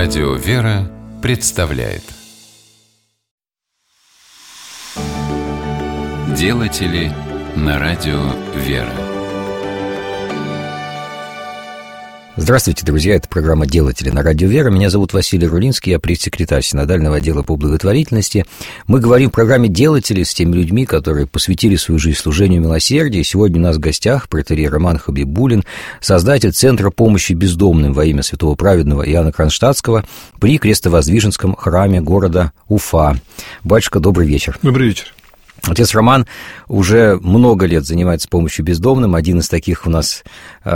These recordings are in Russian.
Радио «Вера» представляет Делатели на радио «Вера». Здравствуйте, друзья, это программа «Делатели» на радио «Вера». Меня зовут Василий Рулинский, я пресс-секретарь Синодального отдела по благотворительности. Мы говорим в программе «Делатели» с теми людьми, которые посвятили свою жизнь служению милосердия. Сегодня у нас в гостях протоиерей Роман Хабибуллин, создатель Центра помощи бездомным во имя святого праведного Иоанна Кронштадтского при Крестовоздвиженском храме города Уфа. Батюшка, добрый вечер. Добрый вечер. Отец Роман уже много лет занимается помощью бездомным. Один из таких у нас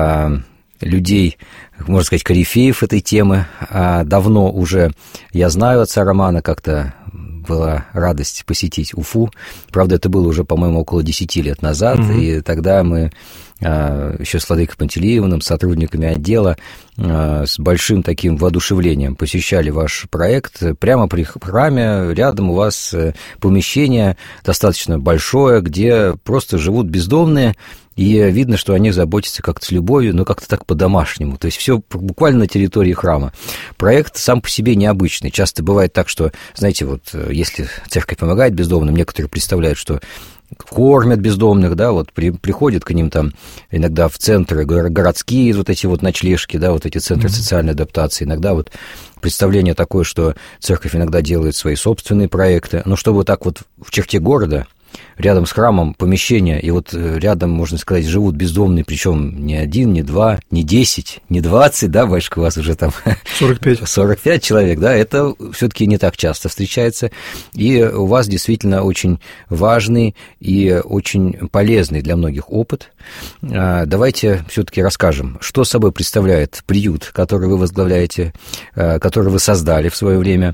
людей, можно сказать, корифеев этой темы. Давно уже я знаю отца Романа, как-то была радость посетить Уфу. Правда, это было уже, по-моему, около 10 лет назад, и тогда мы еще с владыкой Пантелеевым, сотрудниками отдела, с большим таким воодушевлением посещали ваш проект. Прямо при храме рядом у вас помещение достаточно большое, где просто живут бездомные, и видно, что о них заботятся как-то с любовью, но как-то так по-домашнему. То есть все буквально на территории храма. Проект сам по себе необычный. Часто бывает так, что, знаете, вот если церковь помогает бездомным, некоторые представляют, что кормят бездомных, да, вот приходят к ним там иногда в центры городские вот эти вот ночлежки, да, вот эти центры социальной адаптации. Иногда вот представление такое, что церковь иногда делает свои собственные проекты. Но чтобы так вот в черте города, рядом с храмом помещение, и вот рядом, можно сказать, живут бездомные, причем не один, не два, не 10, не 20, да, батюшка, у вас уже там 45 человек, да, это все-таки не так часто встречается, и у вас действительно очень важный и очень полезный для многих опыт. Давайте все-таки расскажем, что собой представляет приют, который вы возглавляете, который вы создали в свое время,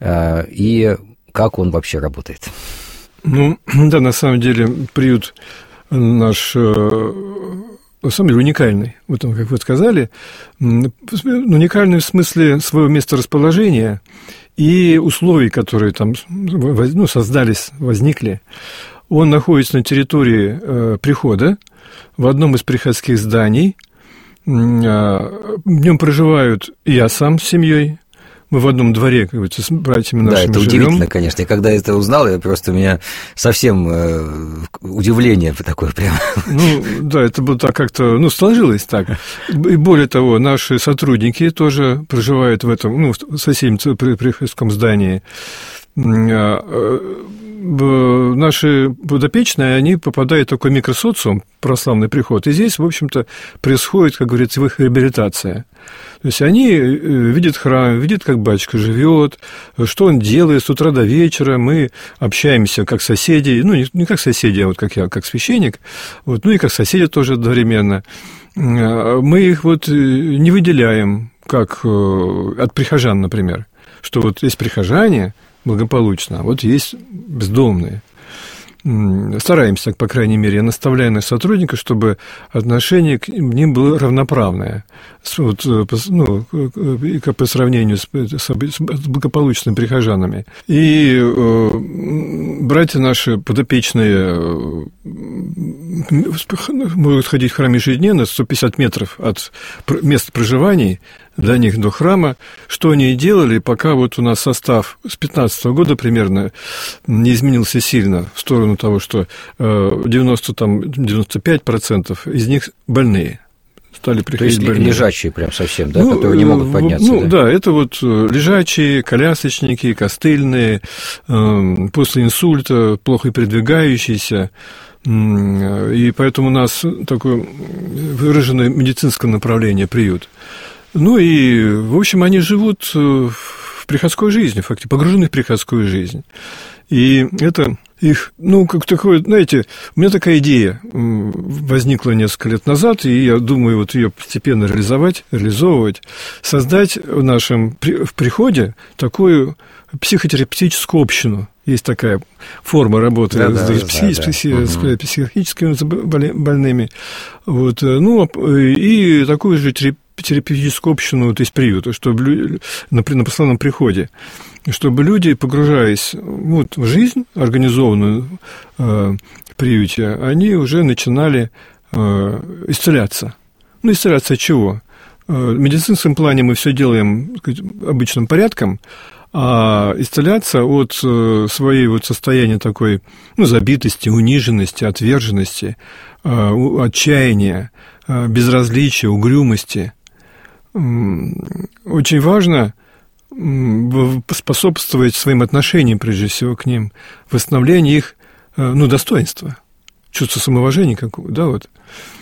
и как он вообще работает. Ну, да, на самом деле, приют наш, на самом деле, уникальный, вот он, как вы сказали, уникальный в смысле своего месторасположения и условий, которые там создались, возникли. Он находится на территории прихода, в одном из приходских зданий. В нем проживают и я сам с семьей. Мы в одном дворе, как говорится, с братьями нашими живем. Да, это удивительно, конечно. И когда это узнал, я просто, у меня совсем удивление такое прямо. Ну, да, это было так как-то, сложилось так. И более того, наши сотрудники тоже проживают в этом, в соседнем приходском здании. Наши подопечные, они попадают в такой микросоциум, православный приход, и здесь, в общем-то, происходит, как говорится, их реабилитация. То есть они видят храм, видят, как батюшка живет, что он делает с утра до вечера, мы общаемся как соседи, не как соседи, а вот как я, как священник, вот, и как соседи тоже одновременно. Мы их вот не выделяем, как от прихожан, например, что вот есть прихожане, благополучно, а вот есть бездомные. Стараемся, по крайней мере, я наставляю наших сотрудников, чтобы отношение к ним было равноправное, по сравнению с благополучными прихожанами. И братья наши подопечные могут ходить в храм ежедневно, 150 метров от места проживания для них до храма. Что они и делали, пока вот у нас состав с 2015 года примерно не изменился сильно в сторону того, что 95% из них больные. Стали приходить. То есть больные. Лежачие прям совсем, да, которые не могут подняться. Да, это вот лежачие, колясочники, костыльные, после инсульта, плохо передвигающиеся. И поэтому у нас такое выраженное медицинское направление приют. И, в общем, они живут в приходской жизни, фактически, погружены в приходскую жизнь. И это их, как такое, знаете, у меня такая идея возникла несколько лет назад, и я думаю вот ее постепенно реализовывать, создать в нашем в приходе такую психотерапевтическую общину. Есть такая форма работы с психическими больными. Вот, и такую же терапевтическую общину, то есть приют, чтобы на православном приходе, чтобы люди, погружаясь в жизнь, организованную в приюте, они уже начинали исцеляться. Исцеляться от чего? В медицинском плане мы все делаем, так сказать, обычным порядком, а исцеляться от своей вот состояния такой, забитости, униженности, отверженности, отчаяния, безразличия, угрюмости. Очень важно способствовать своим отношениям, прежде всего, к ним, восстановлению их, достоинства, чувства самоуважения какого, да, вот.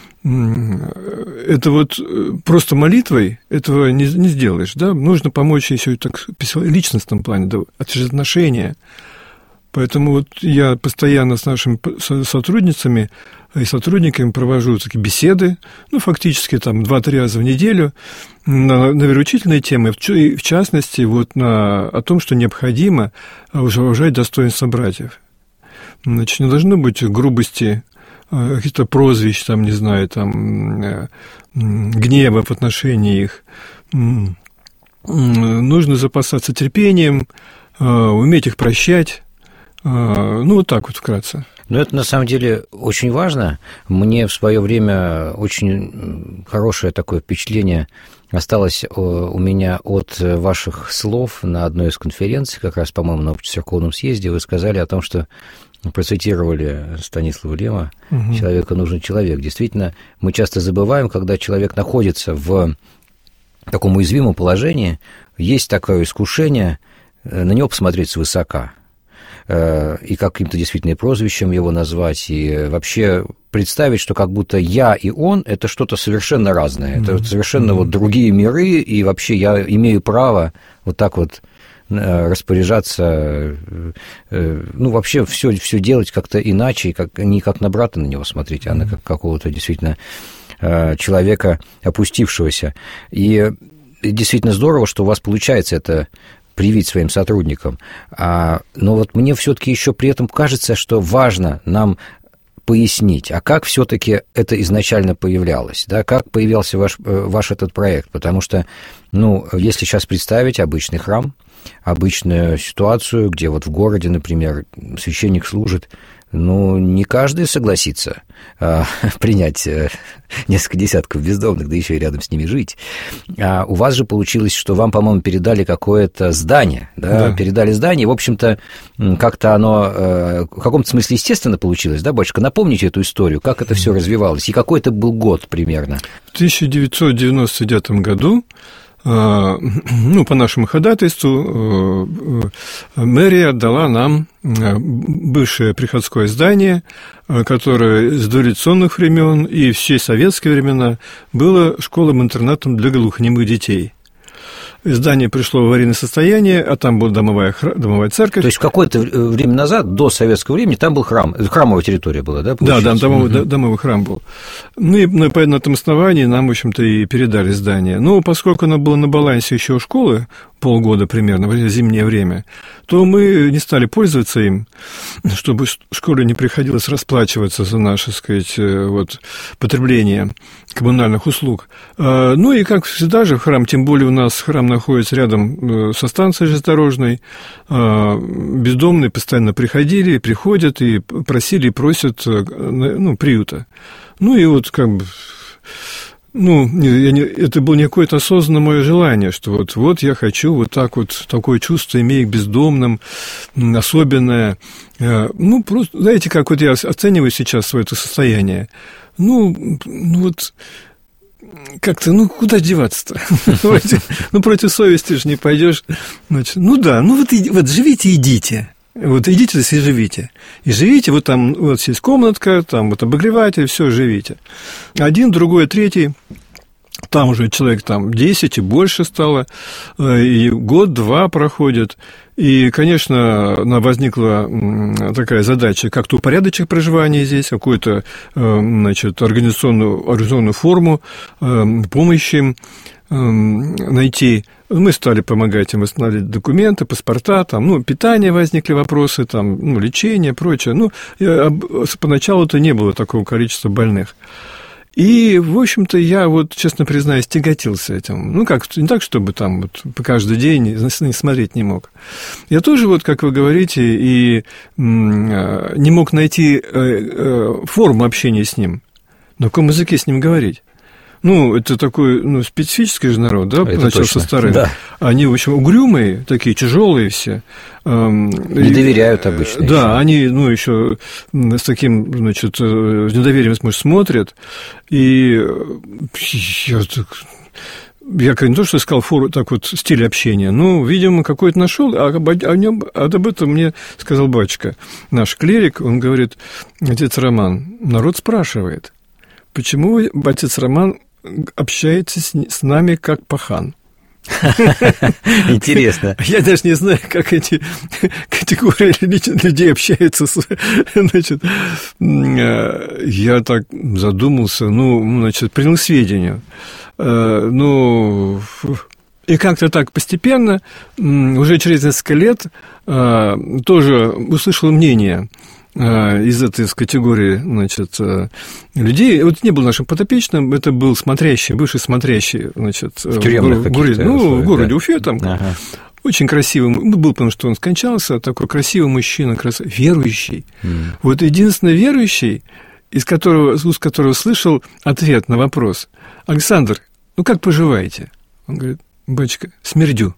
Это вот просто молитвой этого не сделаешь, да, нужно помочь еще так в личностном плане, да, отношения. Поэтому вот я постоянно с нашими сотрудницами и сотрудниками провожу такие беседы, фактически там 2-3 раза в неделю на вероучительные темы, и в частности вот о том, что необходимо уважать достоинство братьев. Значит, не должно быть грубости, каких-то прозвищ, там, не знаю, там, гнева в отношении их. Нужно запасаться терпением, уметь их прощать. Вот так вот вкратце. Это на самом деле очень важно. Мне в свое время очень хорошее такое впечатление осталось у меня от ваших слов на одной из конференций, как раз, по-моему, на общецерковном съезде. Вы сказали о том, что процитировали Станислава Лема «Человеку нужен человек». Действительно, мы часто забываем, когда человек находится в таком уязвимом положении, есть такое искушение на него посмотреть свысока и каким-то действительно прозвищем его назвать, и вообще представить, что как будто я и он – это что-то совершенно разное, это совершенно вот другие миры, и вообще я имею право вот так вот распоряжаться, вообще все делать как-то иначе, не как на брата на него смотреть, а на какого-то действительно человека опустившегося. И действительно здорово, что у вас получается это привить своим сотрудникам. Но вот мне все-таки еще при этом кажется, что важно нам пояснить, а как все-таки это изначально появлялось, да, как появился ваш этот проект, потому что, если сейчас представить обычный храм, обычную ситуацию, где вот в городе, например, священник служит, не каждый согласится принять несколько десятков бездомных, да еще и рядом с ними жить. А у вас же получилось, что вам, по-моему, передали какое-то здание, да? Передали здание, и, в общем-то, как-то оно в каком-то смысле естественно получилось, да, батюшка? Напомните эту историю, как это все развивалось, и какой это был год примерно? В 1999 году по нашему ходатайству мэрия отдала нам бывшее приходское здание, которое с дореволюционных времен и все советские времена было школой-интернатом для глухонемых детей. Здание пришло в аварийное состояние, а там была домовая церковь. То есть в какое-то время назад, до советского времени, там был храм, храмовая территория была, да? Да, домовый храм был. И на этом основании нам, в общем-то, и передали здание. Но поскольку оно было на балансе еще у школы, полгода примерно, в зимнее время, то мы не стали пользоваться им, чтобы школе не приходилось расплачиваться за наше, сказать, потребление коммунальных услуг. И, как всегда же, храм, тем более у нас храм находится рядом со станцией железнодорожной, бездомные постоянно приходят и просили, и просят, приюта. Это было не какое-то осознанное мое желание, что вот я хочу вот так вот, такое чувство имею к бездомным, особенное. Просто, знаете, как вот я оцениваю сейчас свое это состояние. Как-то, куда деваться-то? Против совести же не пойдешь. Живите, идите. Идите и живите. И живите, там есть комнатка, там обогреватель, все, живите. Один, другой, третий. Там уже человек 10 и больше стало, и год-два проходит. И, конечно, возникла такая задача, как-то упорядочить проживание здесь, какую-то, организационную форму помощи найти. Мы стали помогать им восстанавливать документы, паспорта, питание возникли вопросы, лечение, прочее. Поначалу-то не было такого количества больных. И, в общем-то, я, честно признаюсь, тяготился этим. Не так, чтобы по каждый день не смотреть не мог. Я тоже, как вы говорите, и не мог найти форму общения с ним. На каком языке с ним говорить? Ну, это такой, ну, специфический же народ, да, начал со старых. Да. Они, в общем, угрюмые, такие тяжелые все. Не доверяют обычно. Да, еще. Они, ну, еще с таким, значит, с недоверием, может, смотрят. И я не то, что искал так вот стиль общения, но, видимо, какой-то нашел, а об этом мне сказал батюшка, наш клирик, он говорит: отец Роман, народ спрашивает, почему вы, отец Роман, общаетесь с нами как пахан? Интересно. Я даже не знаю, как эти категории людей общаются. Значит, я так задумался, ну, значит, принял к сведению. Ну, и как-то так постепенно, уже через несколько лет, тоже услышал мнение из этой категории, значит, людей. Вот не был нашим подопечным, это был смотрящий, бывший смотрящий, значит, в городе Уфе там. Ага. Очень красивый, был, потому что он скончался, такой красивый мужчина, верующий. Вот единственный верующий, из уст которого слышал ответ на вопрос: Александр, ну как поживаете? Он говорит: батюшка, смердю.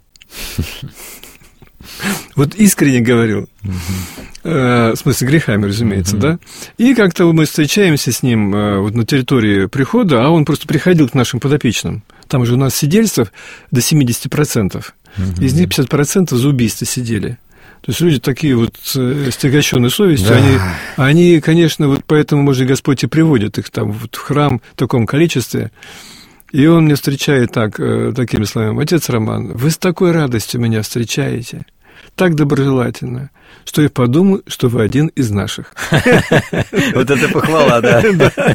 Вот искренне говорил, в смысле грехами, разумеется, да. И как-то мы встречаемся с ним вот на территории прихода, а он просто приходил к нашим подопечным. Там же у нас сидельцев до 70%. Из них 50% за убийство сидели. То есть люди такие вот с тягощенной совестью, да. они, конечно, вот поэтому, может, Господь и приводит их там вот в храм в таком количестве. И он меня встречает такими словами: отец Роман, вы с такой радостью меня встречаете, так доброжелательно, что я подумал, что вы один из наших. Вот это похвала, да.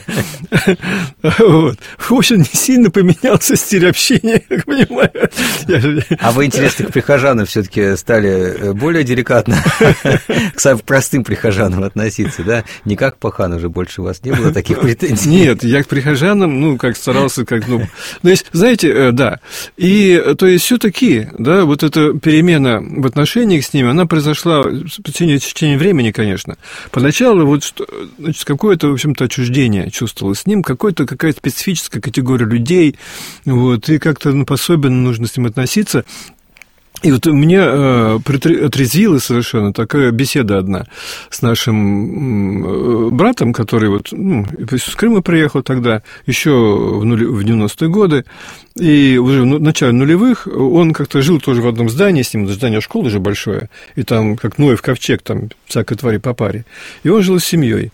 Очень не сильно поменялся стиль общения, как понимаю. А вы, интересно, к прихожанам все-таки стали более деликатно к самым простым прихожанам относиться, да? Не как к пахану уже больше у вас не было таких претензий? Нет, я к прихожанам, ну, как старался, как, ну, знаете, да. И, то есть, все-таки, да, вот эта перемена в отношениях с ними, она произошла в течение времени, конечно. Поначалу вот значит, какое-то, в общем-то, отчуждение чувствовалось с ним, какая-то специфическая категория людей, вот, и как-то по-особенному нужно с ним относиться. И вот меня отрезвила совершенно такая беседа одна с нашим братом, который вот, ну, с Крыма приехал тогда, еще в 90-е годы, и уже в начале нулевых он как-то жил тоже в одном здании с ним, здание школы же большое, и там, как Ноев ковчег, там всякой твари по паре, и он жил с семьей.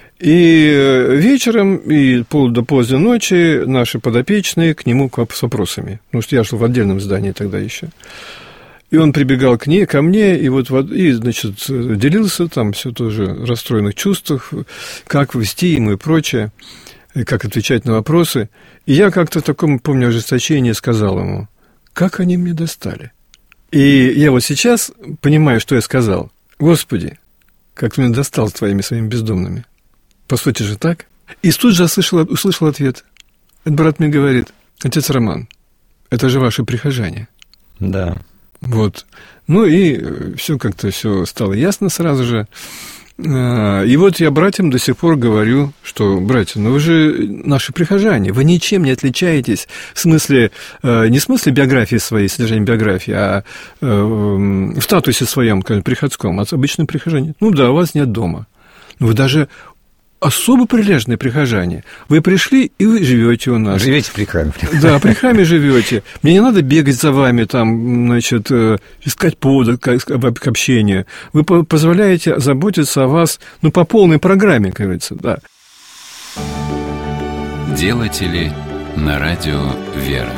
И вечером, и до поздней ночи наши подопечные к нему с вопросами, потому что я жил в отдельном здании тогда еще. И он прибегал ко мне, и значит, делился там все тоже в расстроенных чувствах, как вести ему и прочее, и как отвечать на вопросы. И я как-то в таком, помню, ожесточении сказал ему: как они мне достали. И я вот сейчас понимаю, что я сказал: Господи, как ты меня достал своими бездомными. По сути же так. И тут же услышал ответ. Этот брат мне говорит: отец Роман, это же ваши прихожане. Да. Вот. Ну и все как-то все стало ясно сразу же. И вот я братьям до сих пор говорю, что, братья, ну вы же наши прихожане, вы ничем не отличаетесь в смысле, не в смысле биографии своей, содержания биографии, а в статусе своем, приходском, от обычных прихожане. Ну да, у вас нет дома. Но вы даже особо прилежные прихожане. Вы пришли, и вы живете у нас. Живете при храме. Да, при храме живете. Мне не надо бегать за вами, там, значит, искать повода к общению. Вы позволяете заботиться о вас, ну, по полной программе, как говорится, да. Делатели на радио «Вера».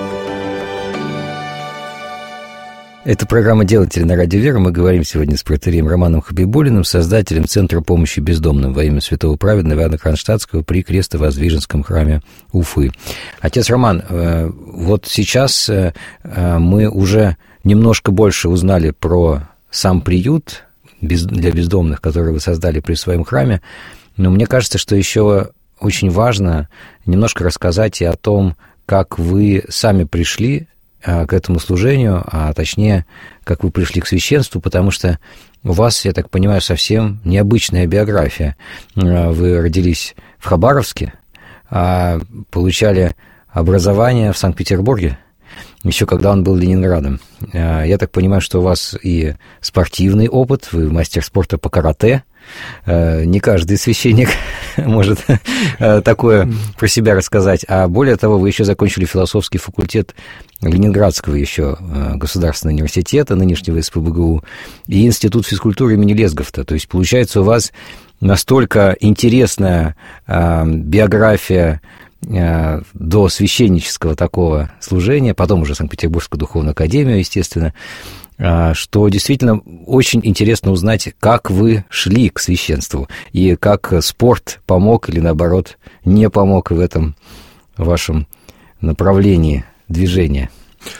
Это программа «Делатели на радио «Вера». Мы говорим сегодня с протоиереем Романом Хабибуллиным, создателем Центра помощи бездомным во имя святого праведного Иоанна Кронштадтского при Крестовоздвиженском храме Уфы. Отец Роман, вот сейчас мы уже немножко больше узнали про сам приют для бездомных, который вы создали при своем храме, но мне кажется, что еще очень важно немножко рассказать и о том, как вы сами пришли к этому служению, а точнее, как вы пришли к священству, потому что у вас, я так понимаю, совсем необычная биография. Вы родились в Хабаровске, получали образование в Санкт-Петербурге, еще когда он был Ленинградом. Я так понимаю, что у вас и спортивный опыт, вы мастер спорта по карате. Не каждый священник может такое про себя рассказать. А более того, вы еще закончили философский факультет Ленинградского еще государственного университета, нынешнего СПбГУ, и Институт физкультуры имени Лесговта. То есть, получается, у вас настолько интересная биография до священнического такого служения, потом уже Санкт-Петербургскую духовную академию, естественно, что действительно очень интересно узнать, как вы шли к священству, и как спорт помог или, наоборот, не помог в этом вашем направлении движения.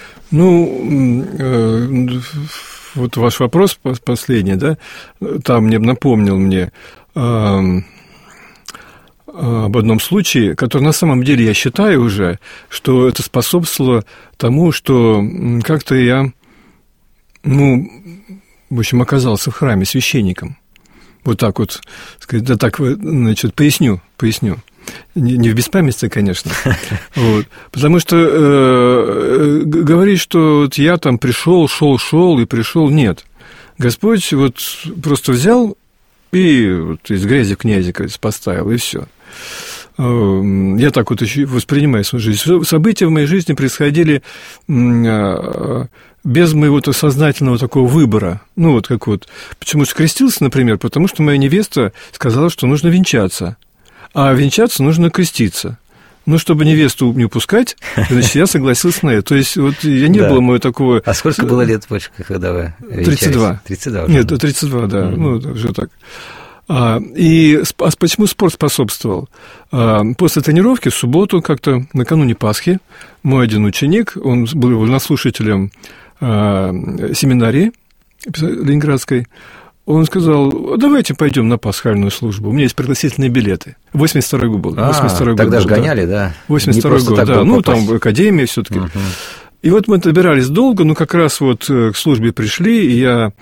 Ну, вот ваш вопрос последний, да, там напомнил мне об одном случае, который на самом деле я считаю уже, что это способствовало тому, что как-то я, в общем, оказался в храме священником. Вот так вот, да так, значит, поясню. Не в беспамятстве, конечно. Вот. Потому что говорить, что вот я там шел и пришел, нет. Господь вот просто взял и вот из грязи в князи, кажется, поставил, и все. Я так вот еще воспринимаю свою жизнь. События в моей жизни происходили без моего сознательного такого выбора. Ну, вот как вот. Почему же крестился, например? Потому что моя невеста сказала, что нужно венчаться. А венчаться нужно креститься. Ну, чтобы невесту не упускать, значит, я согласился на это. То есть, вот я не было моего такого... А сколько было лет, Пашка, когда вы венчались? 32. 32 уже. Нет, 32, да. Ну, уже так. И почему спорт способствовал? После тренировки в субботу, как-то накануне Пасхи, мой один ученик, он был вольнослушателем семинарии ленинградской, он сказал: давайте пойдем на пасхальную службу, у меня есть пригласительные билеты. 82-й год был. 82-й тогда год же гоняли, да? 82-й год, да. Ну, там в академии все-таки. И вот мы добирались долго, но как раз вот к службе пришли, и я...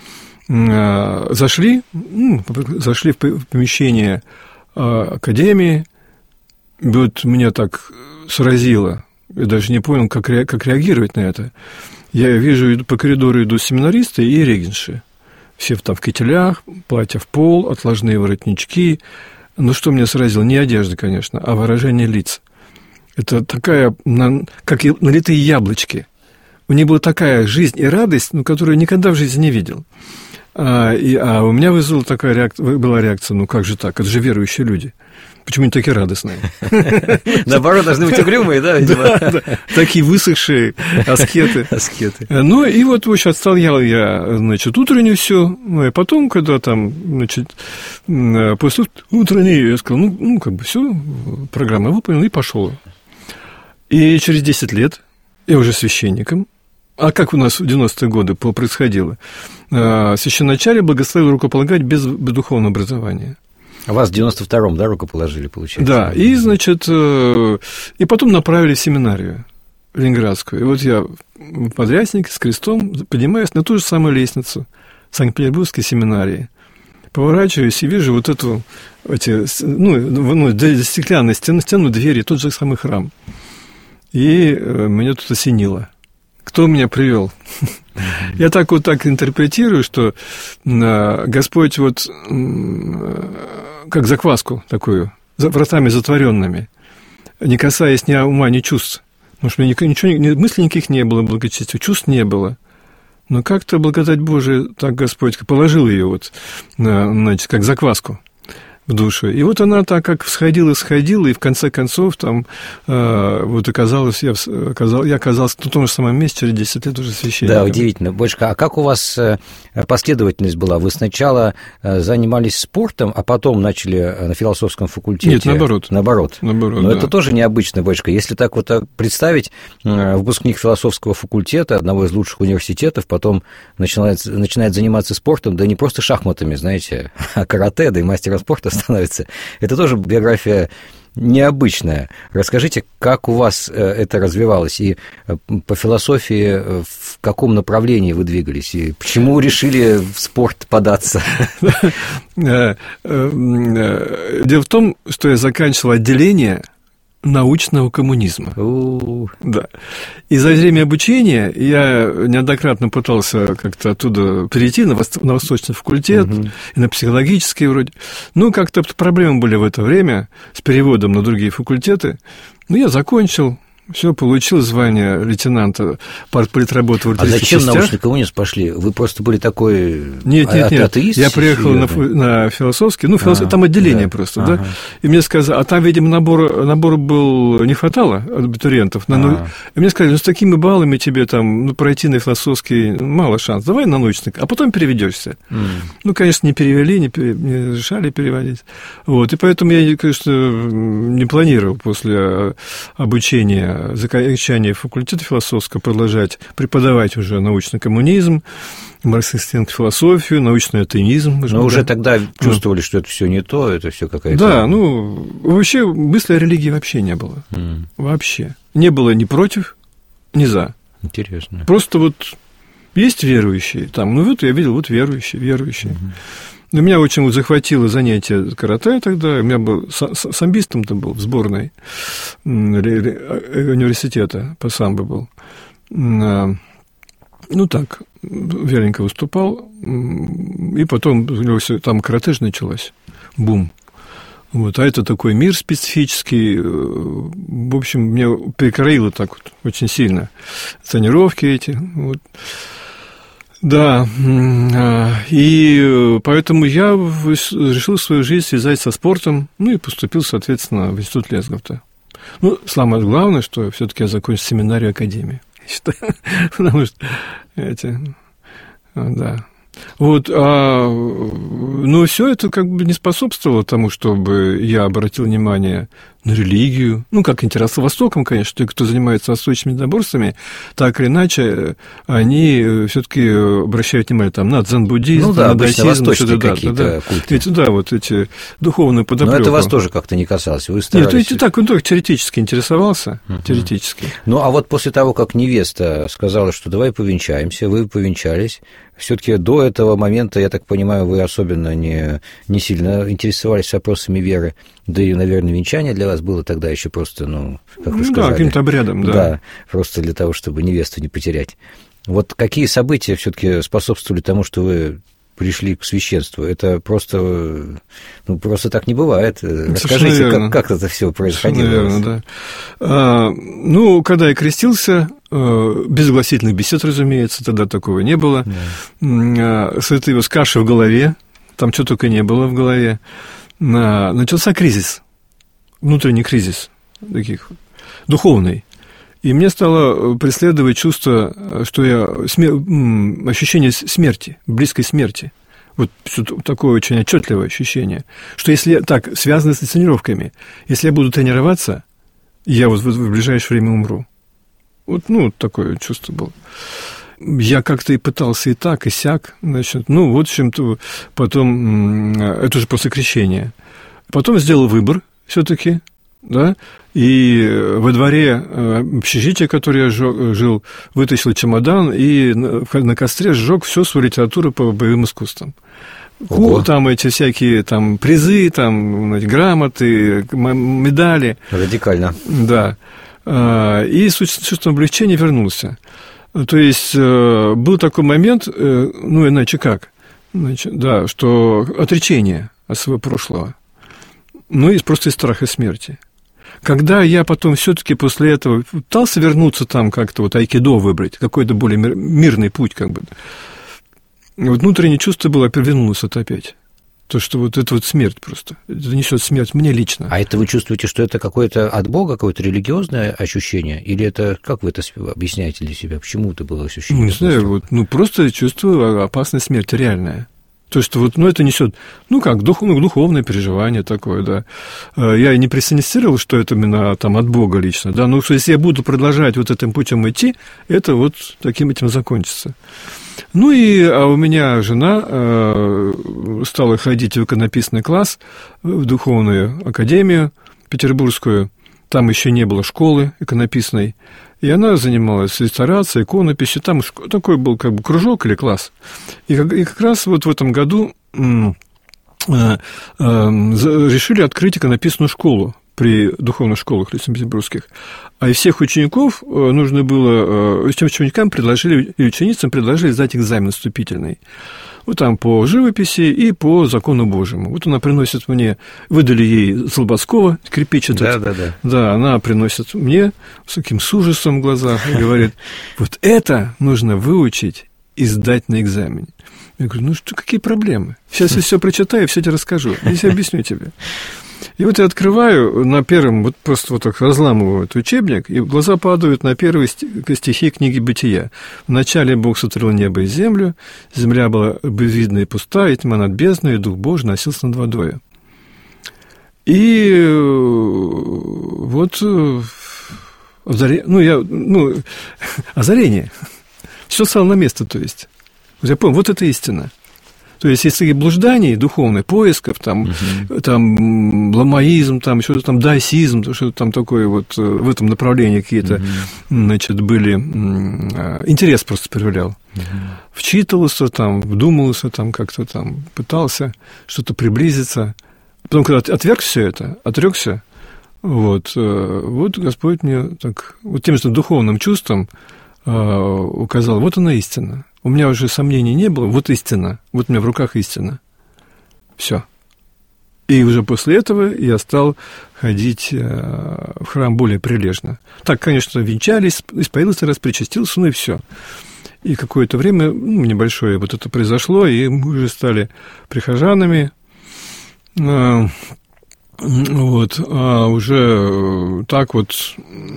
Зашли в помещение академии, вот меня так сразило, я даже не понял, как реагировать на это. Я вижу, по коридору идут семинаристы и регенши, все там в кителях, платья в пол, отложные воротнички. Но что меня сразило? Не одежда, конечно, а выражение лиц. Это такая, как налитые яблочки. У них была такая жизнь и радость, которую я никогда в жизни не видел. А у меня вызвала такая реакция, как же так, это же верующие люди. Почему они такие радостные? Наоборот, должны быть угрюмые, да, видимо? Да, такие высохшие аскеты. Ну, и вот отстоял я, значит, утреннюю все, и потом, когда там, значит, после утренней, я сказал, как бы все, программа выполнена, и пошел. И через 10 лет я уже священником. А как у нас в 90-е годы происходило? Священноначалие благословил рукополагать без духовного образования. А вас в 92-м, да, рукоположили, получается? Да, и, значит, и потом направили в семинарию ленинградскую. И вот я в подряснике с крестом поднимаюсь на ту же самую лестницу Санкт-Петербургской семинарии. Поворачиваюсь и вижу вот эту, стеклянную стену двери, тот же самый храм. И меня тут осенило. Кто меня привел? Я так интерпретирую, что Господь как закваску такую, вратами затворенными, не касаясь ни ума, ни чувств. Потому что у меня ничего, мыслей никаких не было, благочестия, чувств не было. Но как-то благодать Божия, так Господь положил ее как закваску в душу. И вот она так как сходила, и в конце концов там оказалось, я оказался на том же самом месте через 10 лет уже священником. Да, удивительно. Боречка, а как у вас последовательность была? Вы сначала занимались спортом, а потом начали на философском факультете? Нет, наоборот. Но да. Это тоже необычно, Боречка. Если так представить, выпускник философского факультета, одного из лучших университетов, потом начинает заниматься спортом, да не просто шахматами, знаете, а карате, да и мастером спорта становится. Это тоже биография необычная. Расскажите, как у вас это развивалось, и по философии в каком направлении вы двигались, и почему решили в спорт податься? Дело в том, что я заканчивал отделение научного коммунизма. Да. И за время обучения я неоднократно пытался как-то оттуда перейти на восточный факультет, и на психологический вроде. Ну, как-то проблемы были в это время с переводом на другие факультеты. Но я закончил. Все, получил звание лейтенанта партполитработы в артиллерийских частях. А зачем научный коммунизм пошли? Вы просто были такой атеист? Я приехал на философский, там отделение просто, да? И мне сказали, а там, видимо, набор был, не хватало абитуриентов. И мне сказали, с такими баллами тебе там пройти на философский мало шанс, давай на научный, а потом переведешься. Конечно, не перевели, не решали переводить. Вот, и поэтому я, конечно, не планировал после обучения окончания факультета философского продолжать преподавать уже научный коммунизм, марксистскую философию, научный атеизм. Но уже тогда чувствовали, что это все не то, это все какая-то... Да, вообще мысли о религии вообще не было. Вообще. Не было ни против, ни за. Интересно. Просто есть верующие там, я видел, верующие. Но меня очень захватило занятие карате тогда. У меня был самбистом-то был в сборной университета по самбо был. Так, вяленько выступал. И потом там карате же началось. Бум. А это такой мир специфический. В общем, меня перекроило так очень сильно. Тренировки эти. Да, и поэтому я решил свою жизнь связать со спортом, и поступил, соответственно, в институт Лесговта. Самое главное, что все-таки я закончил семинарию академии, я считаю, потому что да. Но все это как бы не способствовало тому, чтобы я обратил внимание на религию. Как интересовался Востоком, конечно, те, кто занимается восточными единоборствами, так или иначе, они все-таки обращают внимание на дзен-буддизм, на даосизм, какие-то культы. Эти духовные подоплеки. Но это вас тоже как-то не касалось. Вы старались... Нет, он только теоретически интересовался, теоретически. А после того, как невеста сказала, что давай повенчаемся, вы повенчались, все-таки до этого момента, я так понимаю, вы особенно не сильно интересовались вопросами веры, да и, наверное, венчание для вас было тогда еще просто, как вы сказали. Да, каким-то обрядом, да. Да, просто для того, чтобы невесту не потерять. Какие события все-таки способствовали тому, что вы пришли к священству? Это просто так не бывает. Расскажите, как это все происходило? Наверное, да. Когда я крестился, без гласительных бесед, разумеется, тогда такого не было. Да. С кашей в голове, там чего только не было в голове. Начался кризис, внутренний кризис, духовный. И мне стало преследовать чувство, что ощущение смерти, близкой смерти. Такое очень отчетливое ощущение, что если так, связано с тренировками, если я буду тренироваться, я в ближайшее время умру. Такое чувство было. Я как-то и пытался и так, и сяк, в общем-то, потом, это уже после крещения. Потом сделал выбор все-таки, да, и во дворе общежития, в котором я жил, вытащил чемодан и на костре сжег всю свою литературу по боевым искусствам. Там эти всякие призы, грамоты, медали. Радикально. Да. И с чувством облегчения вернулся. То есть был такой момент, иначе как? Что отречение от своего прошлого. Просто из страха смерти. Когда я потом все-таки после этого пытался вернуться как-то айкидо выбрать, какой-то более мирный путь, внутреннее чувство было, вернулось опять. То, что это смерть просто. Это несет смерть мне лично. А это вы чувствуете, что это какое-то от Бога, какое-то религиозное ощущение? Или это, как вы это объясняете для себя? Почему это было ощущение? Не знаю, просто чувствую опасность смерти реальная. То, что это несет, духовное переживание такое, да. Я не пресанистировал, что это именно от Бога лично, да, но если я буду продолжать этим путем идти, это этим закончится. А у меня жена стала ходить в иконописный класс, в духовную академию петербургскую, там еще не было школы иконописной, и она занималась реставрацией, иконописью, там такой был кружок или класс. И как раз в этом году решили открыть иконописную школу при духовных школах санкт-петербургских. А из всех учеников нужно было, всем ученикам предложили, и ученицам предложили сдать экзамен вступительный. Вот там по живописи и по закону Божьему. Вот она приносит мне, выдали ей Слободского, кирпич этот. Да, она приносит мне с таким с ужасом в глазах и говорит, вот это нужно выучить и сдать на экзамене. Я говорю, ну что, какие проблемы? Сейчас я все прочитаю, все тебе расскажу, я объясню тебе. И вот я открываю на первом, вот просто вот так разламываю этот учебник, и глаза падают на первые стихи книги «Бытия». «Вначале Бог сотворил небо и землю, земля была безвидна и пуста, и тьма над бездной, и Дух Божий носился над водою». И вот озарение. Все стало на место, то есть. Я понял, вот это истина. То есть, из таких блужданий духовных, поисков, там ламаизм, там еще там даосизм, что-то там такое вот в этом направлении какие-то, значит, были, интерес просто проявлял. Вчитывался там, вдумывался там, как-то там, пытался что-то приблизиться. Потом, когда отверг все это, отрекся, вот Господь мне так, вот тем же духовным чувством указал, вот она истина. У меня уже сомнений не было, вот истина, вот у меня в руках истина. Все. И уже после этого я стал ходить в храм более прилежно. Так, конечно, венчались, исповедался раз, причастился, ну и все. И какое-то время, небольшое вот это произошло, и мы уже стали прихожанами. Вот, а уже так вот...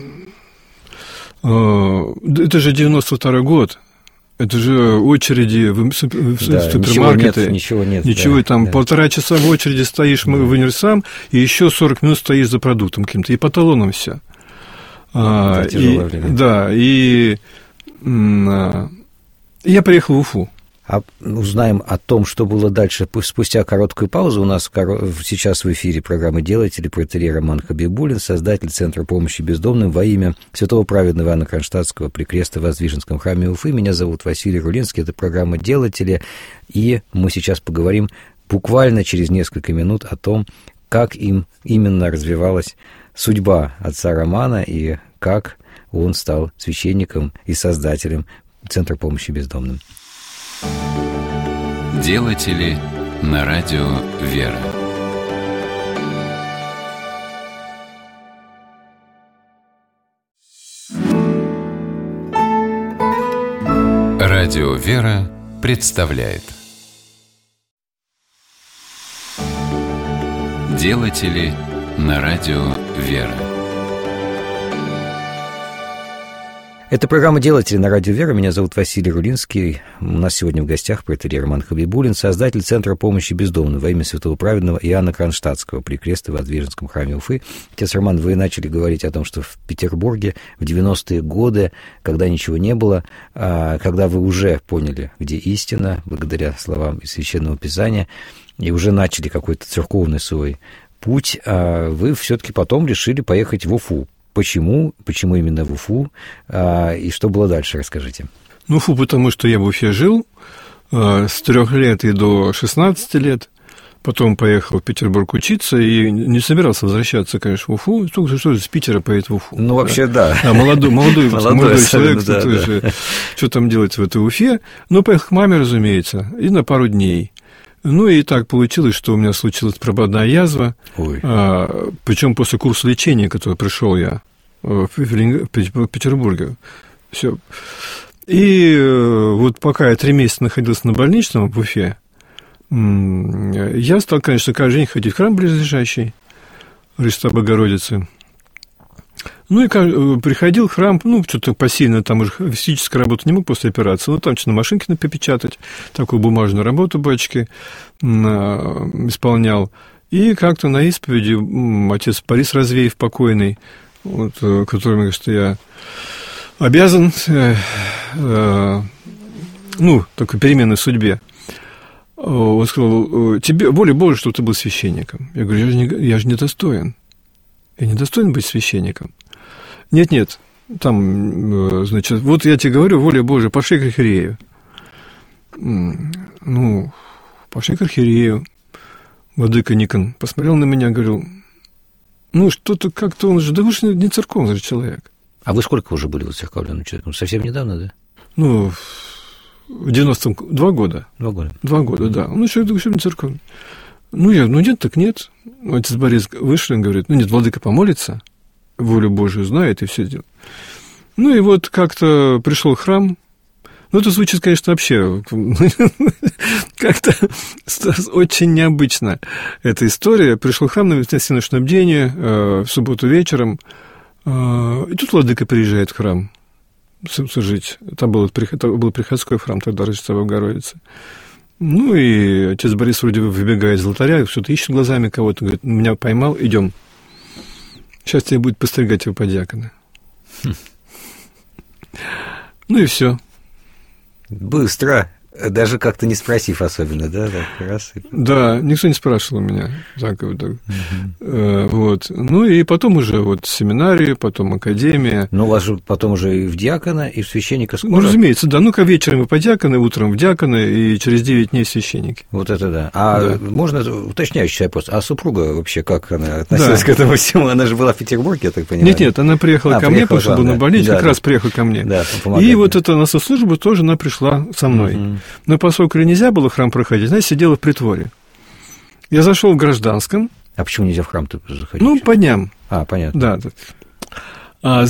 Это же 92-й год. Это же очереди в супермаркеты. Ничего нет. Ничего, там полтора часа в очереди стоишь в универсам, и еще 40 минут стоишь за продуктом каким-то, и по талонам все. Тяжелое время. Да, и я приехал в Уфу. А узнаем о том, что было дальше спустя короткую паузу. У нас сейчас в эфире программы «Делатели» протоиерей Роман Хабибуллин, создатель Центра помощи бездомным во имя святого праведного Иоанна Кронштадтского при Крестово-Воздвиженском храме Уфы. Меня зовут Василий Рулинский, это программа «Делатели», и мы сейчас поговорим буквально через несколько минут о том, как им именно развивалась судьба отца Романа и как он стал священником и создателем Центра помощи бездомным. Делатели на радио «Вера». Радио «Вера» представляет Делатели на радио «Вера». Это программа «Делатели» на радио «Вера». Меня зовут Василий Рулинский. У нас сегодня в гостях протоиерей Роман Хабибуллин, создатель Центра помощи бездомным во имя святого праведного Иоанна Кронштадтского при Крестово-Воздвиженском храме Уфы. Отец Роман, вы начали говорить о том, что в Петербурге в 90-е годы, когда ничего не было, когда вы уже поняли, где истина, благодаря словам из Священного Писания, и уже начали какой-то церковный свой путь, вы все-таки потом решили поехать в Уфу. Почему? Почему именно в Уфу? И что было дальше, расскажите. Ну, Уфу, потому что я в Уфе жил с 3 лет и до 16 лет. Потом поехал в Петербург учиться и не собирался возвращаться, конечно, в Уфу. Только что из Питера поедет в Уфу. Ну, вообще, да. Молодой человек, да, тоже, что там делать в этой Уфе. Ну, поехал к маме, разумеется, и на пару дней. Ну, и так получилось, что у меня случилась прободная язва, причем после курса лечения, который пришел я в Петербурге. Все. И вот пока я 3 месяца находился на больничном в Уфе, я стал, конечно, каждый день ходить в храм близлежащий Христа Богородицы. Ну, и приходил в храм, ну, что-то посильно, там уже физической работы не мог после операции, но там что-то на машинке напечатать, такую бумажную работу батюшки исполнял. И как-то на исповеди отец Борис Развеев, покойный, вот, которому, говорит, что я обязан, такой переменной судьбе. Он сказал, тебе воля Божия, что ты был священником. Я говорю, я же не достоин. Я не достоин быть священником. Нет, там, значит, вот я тебе говорю, воля Божия, пошли к архиерею. Ну, пошли к архиерею. Владыка Никон посмотрел на меня, говорил, Ну, что-то как-то он же, да уж не церковный же человек. А вы сколько уже были церковным человеком? Совсем недавно, да? Ну, в 92 года. 2 года. 2 года, да. Он еще не церковный. Нет, так нет. Отец Борис вышел и говорит, нет, владыка помолится, волю Божию знает и все дело. И вот как-то пришел в храм. Это звучит, конечно, вообще как-то очень необычно эта история. Пришел в храм на всеночное бдение в субботу вечером, и тут владыка приезжает в храм служить. Там был приходской храм, тогда Рождества Богородицы. И отец Борис вроде выбегает из алтаря, что-то ищет глазами кого-то, говорит, меня поймал, идем. Сейчас тебе будет постригать его подьякона. И все. Быстро, даже как-то не спросив особенно, да? Так, раз. Да, никто не спрашивал меня. Так. Вот. И потом уже семинария, потом академия. У вас же потом уже и в диакона, и в священника скоро? Разумеется, да. Как вечером вы по диаконы, утром в диаконы, и через 9 дней в священники. Вот это да. Да. Можно уточняющий вопрос, а супруга вообще как она относилась к этому всему? Она же была в Петербурге, я так понимаю? Нет, она приехала ко мне, потому что была на больнице, как раз приехала ко мне. Да, и вот эта на службу тоже она пришла со мной. Но поскольку нельзя было в храм проходить, она сидела в притворе. Я зашел в гражданском. А почему нельзя в храм-то заходить? По дням. Понятно. Да.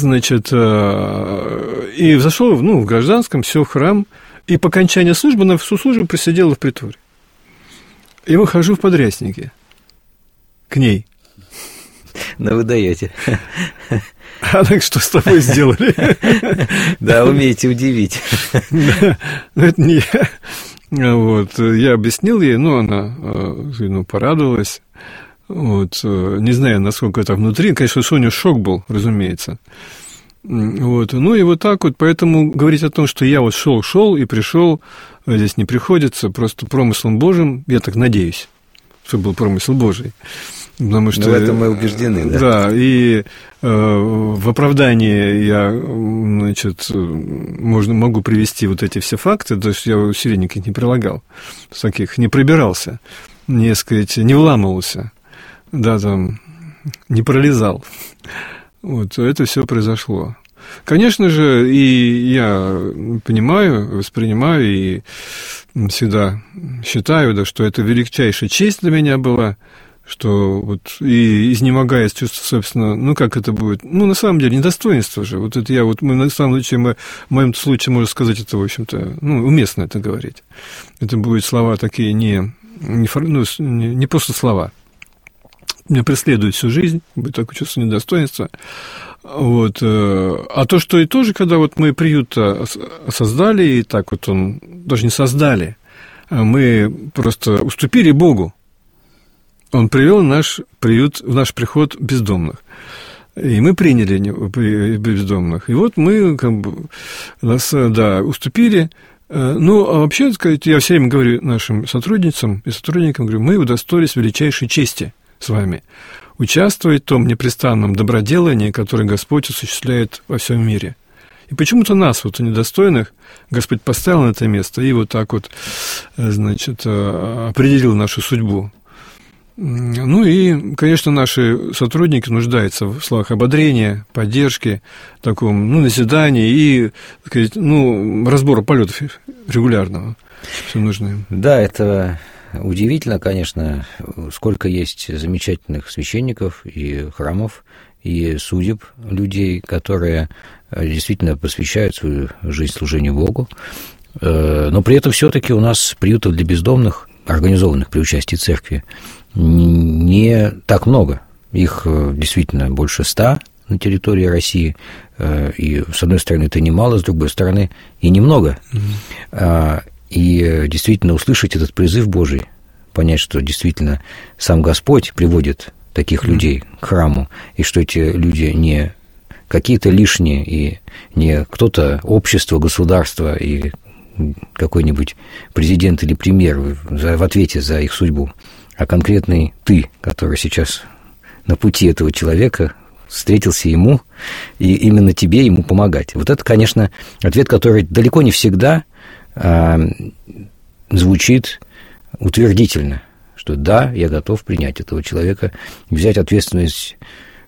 И зашел в гражданском, все в храм, и по окончании службы на всю службу просидела в притворе. И выхожу в подряснике к ней. Вы даете. Она, что с тобой сделали? Да, умеете удивить. Да, это не я. Я объяснил ей, она порадовалась. Не знаю, насколько это внутри. Конечно, у нее шок был, разумеется. И вот так вот. Поэтому говорить о том, что я шел и пришел, здесь не приходится, просто промыслом Божьим, я так надеюсь, что был промысел Божий. Потому что, в этом мы убеждены, да. Да, и в оправдании я, могу привести вот эти все факты, то есть я усилий никаких не прилагал, таких не пробирался, не вламывался, да, не пролезал. Это все произошло. Конечно же, и я понимаю, воспринимаю и всегда считаю, что это величайшая честь для меня была, что и изнемогая с чувства, собственно, как это будет, на самом деле, недостоинство же, мы на самом случае, в моем случае, можно сказать, это, в общем-то, уместно это говорить. Это будут слова такие не просто слова. Меня преследует всю жизнь, будет такое чувство недостоинства. А то, что и тоже, когда мы приют создали, и так он даже не создали, мы просто уступили Богу. Он привел наш приют, в наш приход бездомных. И мы приняли бездомных. И мы уступили. А вообще, я все время говорю нашим сотрудницам и сотрудникам, мы удостоились величайшей чести с вами участвовать в том непрестанном доброделании, которое Господь осуществляет во всем мире. И почему-то нас, недостойных, Господь поставил на это место и определил нашу судьбу. И, конечно, наши сотрудники нуждаются в словах ободрения, поддержки, таком, назидании и, разбора полетов регулярного. Все нужно им. Да, это удивительно, конечно, сколько есть замечательных священников и храмов, и судеб людей, которые действительно посвящают свою жизнь служению Богу. Но при этом все-таки у нас приютов для бездомных, организованных при участии церкви, не так много. Их действительно больше 100 на территории России. И, с одной стороны, это немало, с другой стороны, и немного. И действительно услышать этот призыв Божий, понять, что действительно сам Господь приводит таких людей к храму, и что эти люди не какие-то лишние, и не кто-то, общество, государство, и какой-нибудь президент или премьер в ответе за их судьбу, а конкретный ты, который сейчас на пути этого человека, встретился ему, и именно тебе ему помогать. Это, конечно, ответ, который далеко не всегда звучит утвердительно, что да, я готов принять этого человека, взять ответственность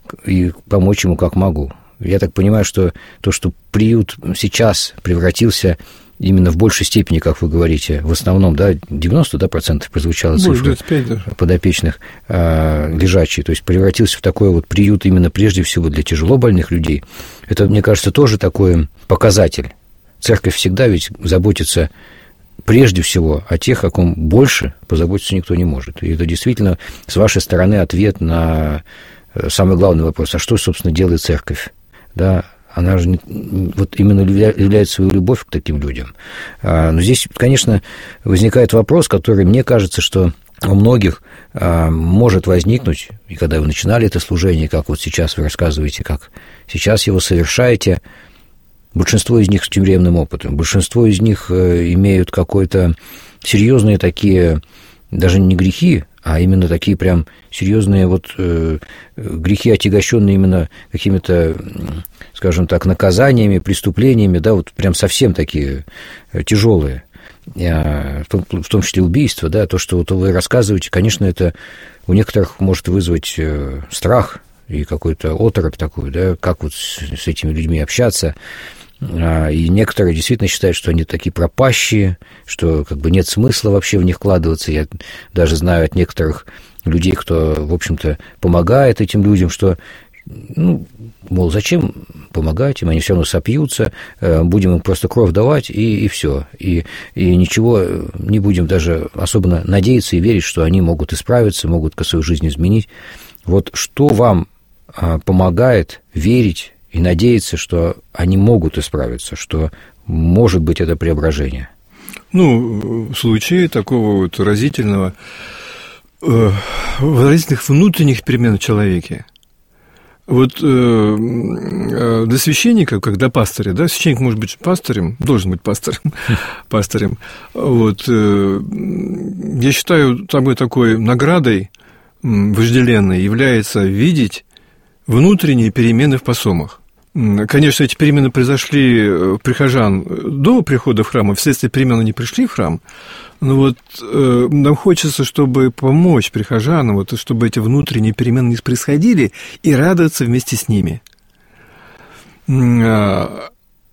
и помочь ему как могу. Я так понимаю, что то, что приют сейчас превратился именно в большей степени, как вы говорите, в основном, да, 90% прозвучала цифра подопечных лежачий, то есть превратился в такой вот приют именно прежде всего для тяжелобольных людей. Это, мне кажется, тоже такой показатель. Церковь всегда ведь заботится прежде всего о тех, о ком больше позаботиться никто не может. И это действительно с вашей стороны ответ на самый главный вопрос: а что, собственно, делает церковь? Да, она же вот именно являет свою любовь к таким людям. Но здесь, конечно, возникает вопрос, который, мне кажется, что у многих может возникнуть, и когда вы начинали это служение, как вот сейчас вы рассказываете, как сейчас его совершаете, большинство из них с тюремным опытом, большинство из них имеют какой-то серьезные такие, даже не грехи, а именно такие прям серьезные вот грехи, отягощенные именно какими-то, скажем так, наказаниями, преступлениями, да, вот прям совсем такие тяжелые, в том числе убийства, да, то, что вот вы рассказываете, конечно, это у некоторых может вызвать страх и какую-то оторопь такую, да, как вот с этими людьми общаться. И некоторые действительно считают, что они такие пропащие, что как бы нет смысла вообще в них вкладываться. Я даже знаю от некоторых людей, кто, в общем-то, помогает этим людям, что, ну, мол, зачем помогать им, они все равно сопьются, будем им просто кровь давать, и все. И ничего не будем даже особенно надеяться и верить, что они могут исправиться, могут свою жизнь изменить. Вот что вам помогает верить и надеяться, что они могут исправиться, что может быть это преображение? Ну, в случае такого вот выразительных внутренних перемен в человеке. Вот для священника, как для пастыря, да, священник может быть пастырем, должен быть пастырем. Вот, я считаю, такой наградой вожделенной является видеть внутренние перемены в посомах. Конечно, эти перемены произошли у прихожан до прихода в храм, а вследствие перемен они пришли в храм. Но вот нам хочется, чтобы помочь прихожанам, вот, чтобы эти внутренние перемены не происходили, и радоваться вместе с ними. Но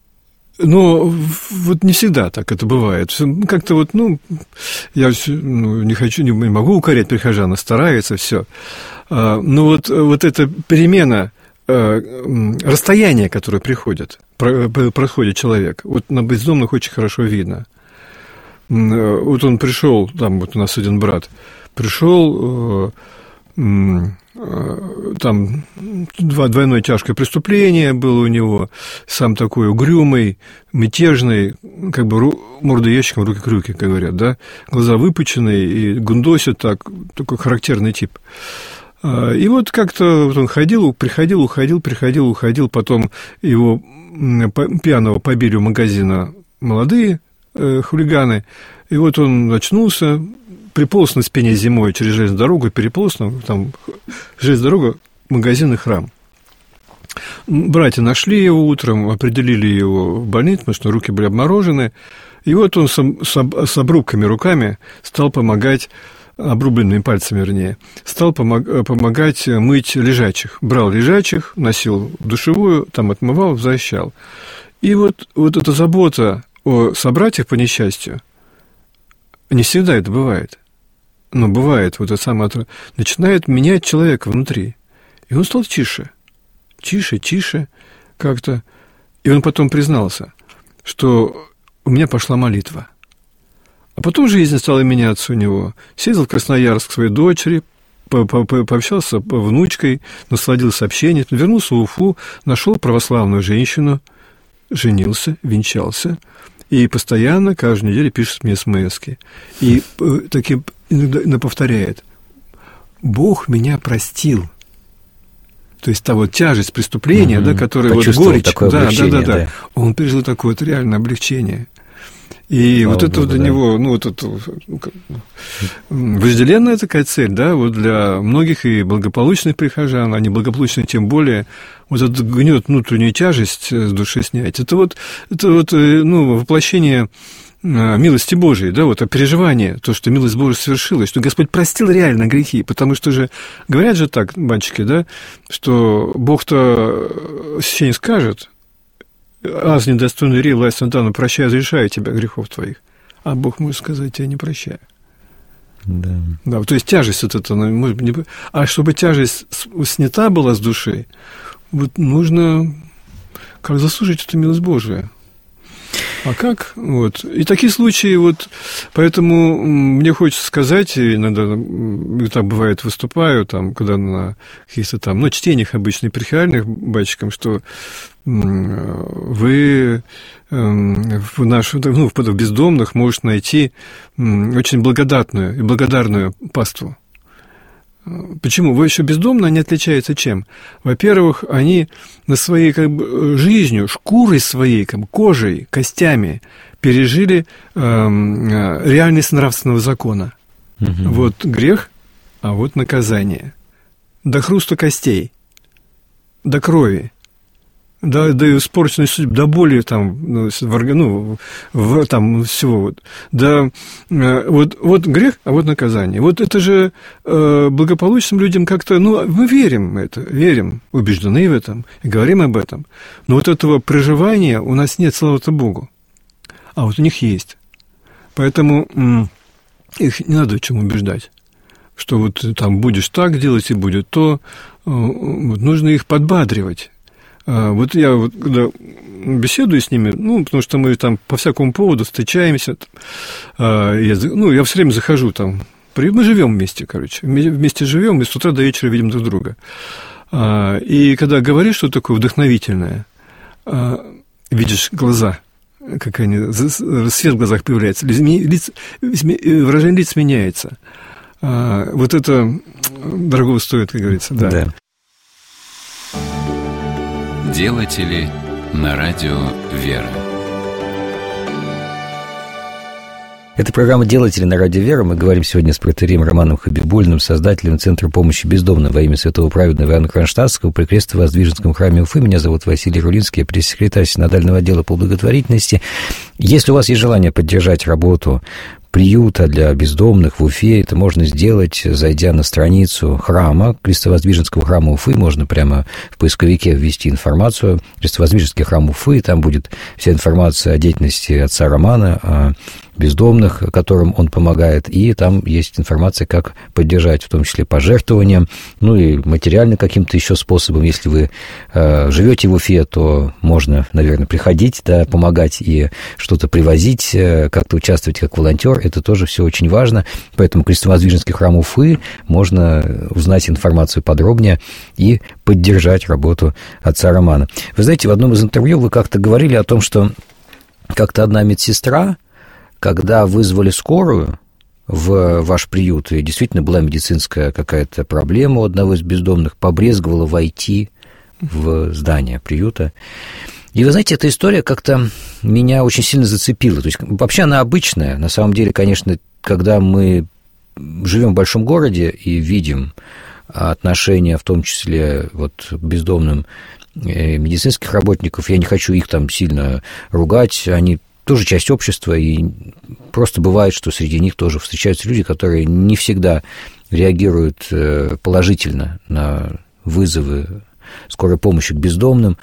вот не всегда так это бывает. Как-то вот, я не могу укорять прихожан, стараются, все. Но вот эта перемена, расстояние, которое проходит человек, вот на бездомных очень хорошо видно. Вот он пришел, там вот у нас один брат пришел, там двойное тяжкое преступление было у него, сам такой угрюмый, мятежный, как бы мордой ящиком, руки к руке, как говорят, да, глаза выпученные и гундосит такой характерный тип. И вот как-то он приходил, уходил, потом его пьяного побили у магазина молодые хулиганы, и вот он очнулся, приполз на спине зимой через железную дорогу, переполз, там железная дорога, магазин и храм. Братья нашли его утром, определили его в больницу, потому что руки были обморожены, и вот он с обрубками руками стал помогать, обрубленными пальцами, вернее, стал помогать мыть лежачих. Брал лежачих, носил в душевую, там отмывал, возвращал. И вот эта забота о собратьях по несчастью, не всегда это бывает, но бывает, вот это самое, начинает менять человека внутри. И он стал тише как-то. И он потом признался, что у меня пошла молитва. А потом жизнь стала меняться у него. Съездил в Красноярск к своей дочери, пообщался с внучкой, насладился общением, вернулся в Уфу, нашел православную женщину, женился, венчался, и постоянно, каждую неделю пишет мне смс-ки. И таким иногда повторяет: «Бог меня простил». То есть та вот тяжесть преступления, да, которая вот горечь, да, он пережил такое вот реальное облегчение. И вот это для него, вожделенная такая цель, да, вот для многих и благополучных прихожан, а неблагополучных тем более, вот этот гнет, внутреннюю тяжесть с души снять. Это воплощение милости Божией, да, вот о переживании, то, что милость Божия свершилась, что Господь простил реально грехи, потому что же, говорят же так, мальчики, да, что Бог-то священник скажет: «Аз недостойный рей власть Антону, прощай, разрешаю тебя грехов твоих», а Бог может сказать: «Я не прощаю». Да. Да, то есть тяжесть вот эта, может быть, не... А чтобы тяжесть снята была с души, вот нужно как заслужить эту милость Божию. А как? Вот. И такие случаи, вот, поэтому мне хочется сказать, иногда так бывает, выступаю, там, когда на каких-то там, чтениях обычно епархиальных батюшкам, что вы в бездомных можете найти очень благодатную и благодарную паству. Почему? Вы еще бездомные, они отличаются чем? Во-первых, они на своей жизнью, шкурой своей, кожей, костями пережили реальность нравственного закона. Угу. Вот грех, а вот наказание. До хруста костей, до крови, до испорченной судьбы, до боли там, там всего. Вот грех, а вот наказание. Вот это же благополучным людям как-то, мы верим в это, верим, убеждены в этом и говорим об этом. Но вот этого проживания у нас нет, слава-то Богу. А вот у них есть. Поэтому их не надо в чем убеждать. Что вот там будешь так делать и будет то. Нужно их подбадривать. Вот я когда беседую с ними, потому что мы там по всякому поводу встречаемся, я все время захожу там, мы живем вместе, вместе живем и с утра до вечера видим друг друга. И когда говоришь что-то такое вдохновительное, видишь глаза, как они, свет в глазах появляется, выражение лиц меняется. Вот это дорого стоит, как говорится, да. Делатели на радио «Вера». Это программа «Делатели на радио «Вера». Мы говорим сегодня с протоиереем Романом Хабибуллиным, создателем Центра помощи бездомным во имя святого праведного Иоанна Кронштадтского при Крестово-Воздвиженском храме Уфы. Меня зовут Василий Рулинский, я пресс-секретарь синодального отдела по благотворительности. Если у вас есть желание поддержать работу приюта для бездомных в Уфе, это можно сделать, зайдя на страницу храма, Крестово-Воздвиженского храма Уфы, можно прямо в поисковике ввести информацию, Крестово-Воздвиженский храм Уфы, и там будет вся информация о деятельности отца Романа, о бездомных, которым он помогает, и там есть информация, как поддержать, в том числе пожертвованием, и материально каким-то еще способом. Если вы живете в Уфе, то можно, наверное, приходить, помогать и что-то привозить, как-то участвовать как волонтер. Это тоже все очень важно. Поэтому Крестово-Воздвиженский храм Уфы можно узнать информацию подробнее и поддержать работу отца Романа. Вы знаете, в одном из интервью вы как-то говорили о том, что как-то одна медсестра, когда вызвали скорую в ваш приют, и действительно была медицинская какая-то проблема у одного из бездомных, побрезговала войти в здание приюта. И вы знаете, эта история как-то меня очень сильно зацепила. То есть вообще она обычная. На самом деле, конечно, когда мы живем в большом городе и видим отношения, в том числе к бездомным медицинских работников, я не хочу их там сильно ругать, они тоже часть общества, и просто бывает, что среди них тоже встречаются люди, которые не всегда реагируют положительно на вызовы скорой помощи к бездомным.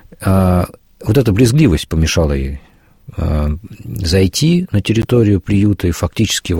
Вот эта брезгливость помешала ей зайти на территорию приюта, и фактически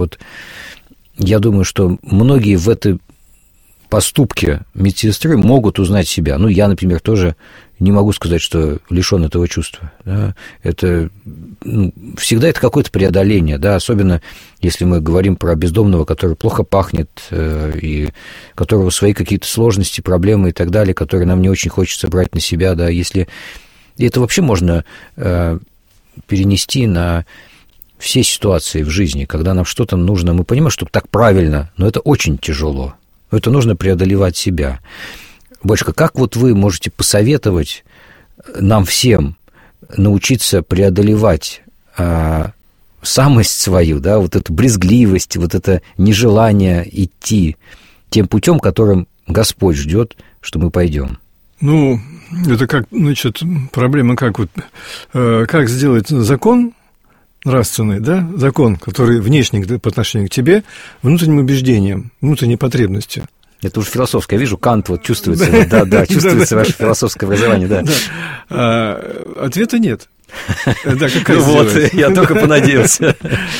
я думаю, что многие в этой поступке медсестры могут узнать себя. Я, например, тоже не могу сказать, что лишен этого чувства. Да? Это всегда это какое-то преодоление, да? Особенно если мы говорим про бездомного, который плохо пахнет, и которого свои какие-то сложности, проблемы и так далее, которые нам не очень хочется брать на себя, да, если... И это вообще можно перенести на все ситуации в жизни, когда нам что-то нужно, мы понимаем, что так правильно, но это очень тяжело. Это нужно преодолевать себя. Батюшка, как вы можете посоветовать нам всем научиться преодолевать самость свою, да, эту брезгливость, это нежелание идти тем путем, которым Господь ждет, что мы пойдем? Это как, проблема как сделать закон нравственный, да, закон, который внешний по отношению к тебе, внутренним убеждением, внутренней потребностью. Это уже философское. Я вижу, Кант вот чувствуется, чувствуется ваше философское образование, да. Ответа нет. Да, вот, я только понадеялся.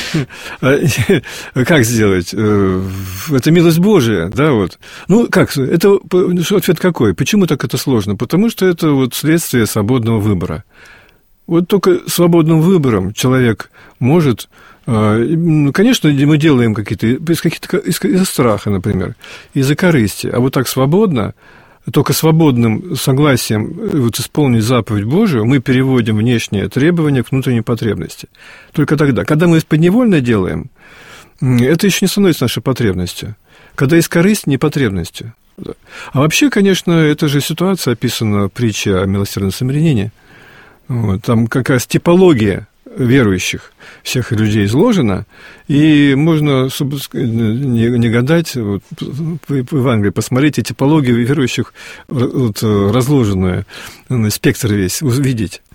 Как сделать? Это милость Божия, да, вот. Ну, как? Это ответ какой? Почему так это сложно? Потому что это вот следствие свободного выбора. Вот только свободным выбором человек может... Конечно, мы делаем из-за страха, например, из-за корысти, а вот так свободно, только свободным согласием вот исполнить заповедь Божию мы переводим внешние требования к внутренней потребности. Только тогда. Когда мы подневольно делаем, это еще не становится нашей потребностью. Когда есть корысть, не потребностью. А вообще, конечно, эта же ситуация описана в притче о милосердном самарянине. Вот, там как раз типология верующих всех людей изложено, и можно не гадать, вот, в Евангелии посмотрите, типологию верующих вот, разложенную, спектр весь увидеть.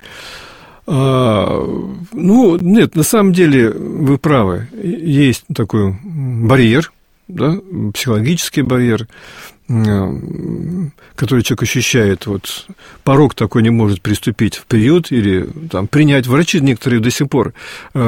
Ну, нет, на самом деле вы правы, есть такой барьер, да, психологический барьер, который человек ощущает, вот, порог такой не может приступить в период или там, принять. Врачи некоторые до сих пор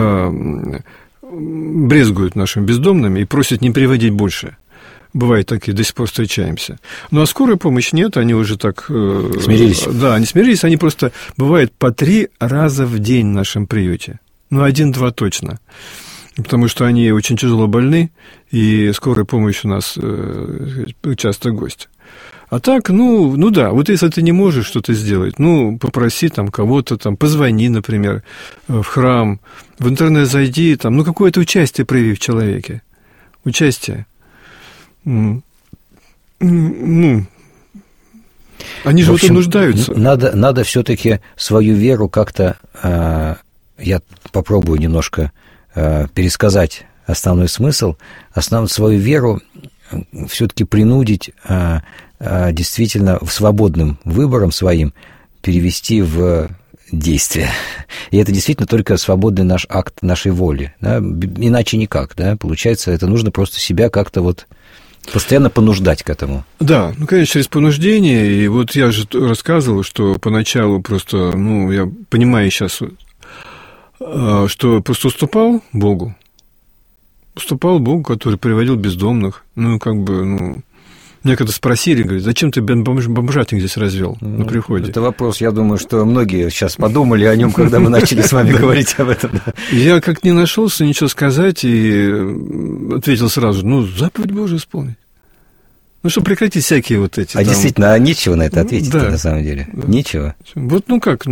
брезгуют нашими бездомными и просят не приводить больше. Бывает, такие до сих пор встречаемся. Ну, а скорая помощь нет, они уже так... Смирились. Да, они смирились, они просто, бывает, по 3 раза в день в нашем приюте. Ну, 1-2 точно. Потому что они очень тяжело больны, и скорая помощь у нас часто гость. А так, ну да, вот если ты не можешь что-то сделать, ну, попроси там кого-то, там, позвони, например, в храм, в интернет зайди, там, ну, какое-то участие прояви в человеке. Участие. Ну, они же в этом нуждаются. Надо все-таки свою веру как-то, я попробую немножко пересказать основной смысл, свою веру все-таки принудить действительно свободным выбором своим перевести в действие. И это действительно только свободный наш акт нашей воли. Да? Иначе никак. Да? Получается, это нужно просто себя как-то вот постоянно понуждать к этому. Да, ну, конечно, через понуждение. И вот я же рассказывал, что поначалу просто, ну, я понимаю сейчас, что просто уступал Богу, который приводил бездомных. Ну, как бы, ну, меня когда спросили, говорят, зачем ты бомжатник здесь развел на приходе? Это вопрос, я думаю, что многие сейчас подумали о нем, когда мы начали с вами говорить об этом. Я как не нашелся ничего сказать и ответил сразу, ну, заповедь Божию исполнить. Ну, чтобы прекратить всякие вот эти... А там... действительно, нечего на это ответить, да, на самом деле. Да. Нечего. Вот, ну, как,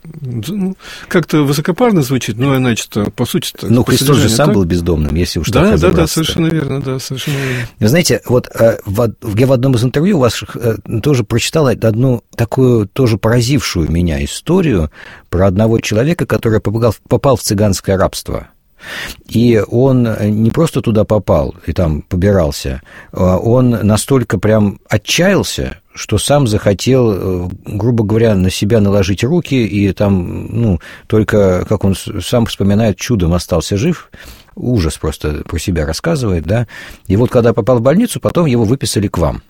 как-то высокопарно звучит, но иначе-то, по сути-то... Ну, Христос же сам был бездомным, если уж так разобраться. Да, совершенно верно, да, совершенно верно. Вы знаете, вот я в одном из интервью у вас тоже прочитал одну такую, тоже поразившую меня историю про одного человека, который попал в цыганское рабство. И он не просто туда попал и там побирался, он настолько прям отчаялся, что сам захотел, грубо говоря, на себя наложить руки, и там, ну, только, как он сам вспоминает, чудом остался жив, ужас просто про себя рассказывает, да, и вот когда попал в больницу, потом его выписали к вам.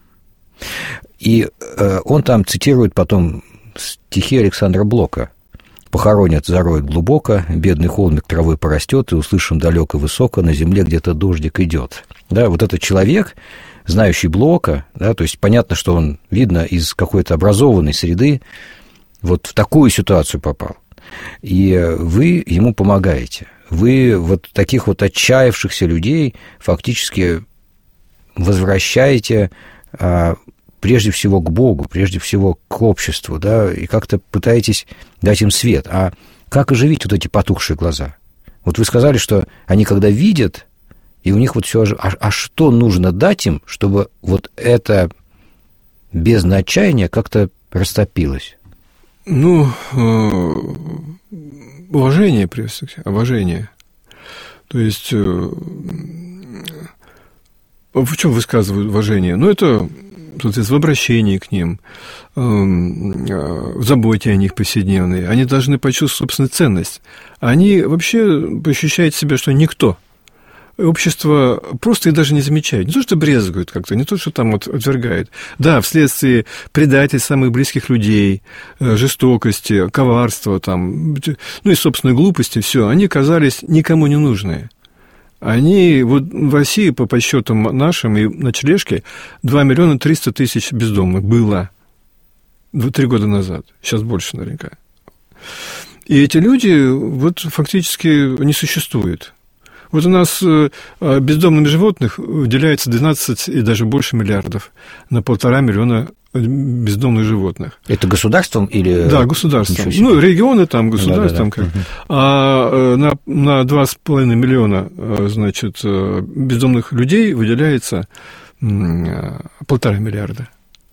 И он там цитирует потом стихи Александра Блока: «Похоронят, зароют глубоко, бедный холмик травой порастет, и услышим далеко высоко, на земле где-то дождик идет». Да, вот этот человек, знающий Блока, да, то есть понятно, что он, видно, из какой-то образованной среды, вот в такую ситуацию попал. И вы ему помогаете. Вы вот таких вот отчаявшихся людей фактически возвращаете прежде всего к Богу, прежде всего к обществу, да, и как-то пытаетесь дать им свет. А как оживить вот эти потухшие глаза? Вот вы сказали, что они когда видят, и у них вот все... А что нужно дать им, чтобы вот это бездна отчаяния как-то растопилось? Ну, уважение, прежде всего, уважение. То есть, в чем высказывают уважение? Ну, это... соответственно, в обращении к ним, в заботе о них повседневной. Они должны почувствовать собственную ценность. Они вообще ощущают себя, что никто. Общество просто их даже не замечает. Не то, что брезгуют как-то, не то, что там вот отвергает. Да, вследствие предательств самых близких людей, жестокости, коварства, там, ну и собственной глупости, все, они казались никому не нужные. Они, вот в России, по подсчетам нашим и на ночлежке, 2 миллиона 300 тысяч бездомных было 3 года назад. Сейчас больше наверняка. И эти люди, вот фактически, не существуют. Вот у нас бездомным животных выделяется 12 и даже больше миллиардов на 1,5 миллиона бездомных животных. Это государством или... Да, государством. Ну, регионы там, государством. Да. А на 2,5 миллиона, значит, бездомных людей выделяется 1,5 миллиарда.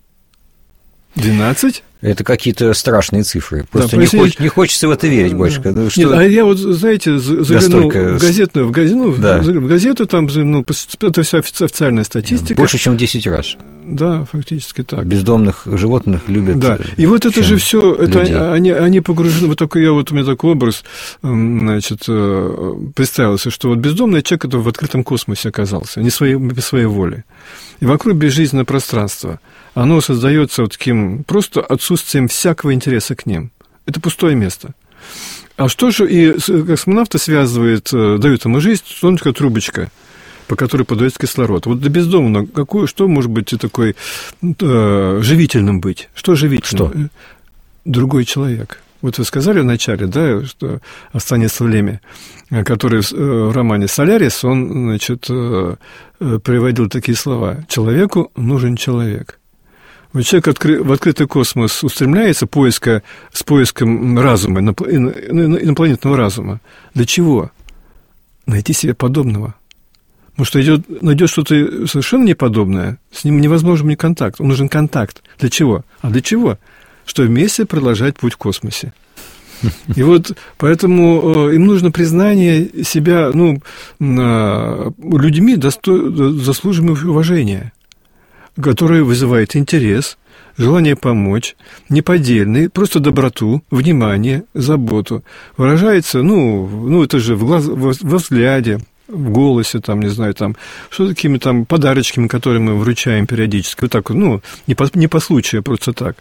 12? Это какие-то страшные цифры. Просто да, не хочется в это верить, батюшка. Ну, что... Нет, а я вот, знаете, заглянул в газету, там, ну, это вся официальная статистика. Больше, чем в 10 раз. Да, фактически так. Бездомных животных любят. Да, и вот это же все, они погружены, вот только у меня такой образ, значит, представился, что вот бездомный человек это в открытом космосе оказался, не без своей воли. И вокруг безжизненное пространство. Оно создается вот таким просто отсутствием всякого интереса к ним. Это пустое место. А что же и космонавта связывает, дает ему жизнь, тонкая трубочка, по которой подается кислород. Вот для бездомного что может быть такой живительным быть? Что живительным? Что? Другой человек. Вот вы сказали вначале, да, что останется время, который в романе «Солярис», он, значит, приводил такие слова. «Человеку нужен человек». Вот человек в открытый космос устремляется с поиском разума, инопланетного разума. Для чего? Найти себе подобного. Потому что найдет что-то совершенно неподобное, с ним невозможен не контакт. Он нужен контакт. Для чего? А для чего? Что вместе продолжать путь в космосе. И вот поэтому им нужно признание себя людьми, заслуживаемых уважения, которое вызывает интерес, желание помочь, неподдельный, просто доброту, внимание, заботу. Выражается, это же во взгляде, в голосе, там, не знаю, там, что такими там подарочками, которые мы вручаем периодически, вот так, не по случаю, а просто так.